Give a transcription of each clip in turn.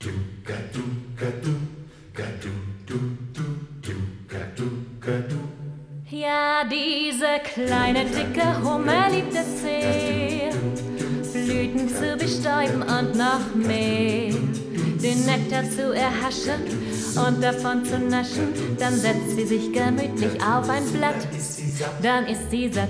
Ja, diese kleine dicke Hummer liebt es sehr, Blüten zu bestäuben und noch mehr, den Nektar zu erhaschen und davon zu naschen. Dann setzt sie sich gemütlich auf ein Blatt, dann ist sie satt.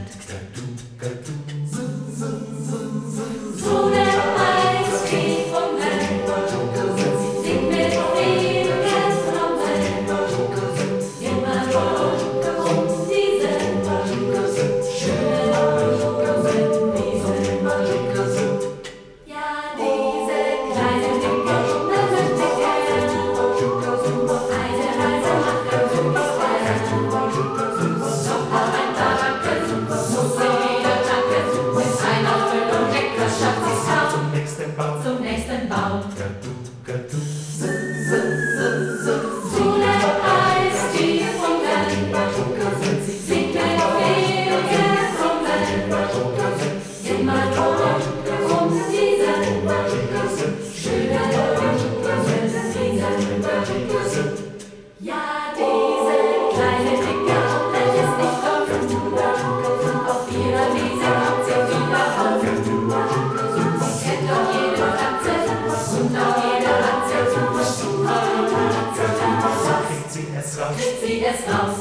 Zum nächsten Baum. Ja, diese kleine dicke Hummer ist nicht dumm. Auf ihrer Wiese kommt sie wieder raus. Sie kennt doch jede Pflanze und auch jede Ratze. So kriegt sie es raus.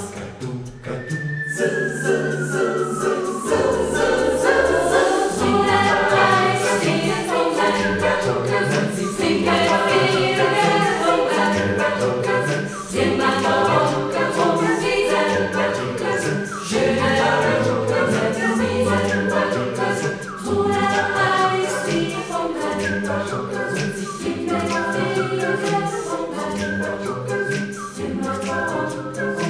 Sie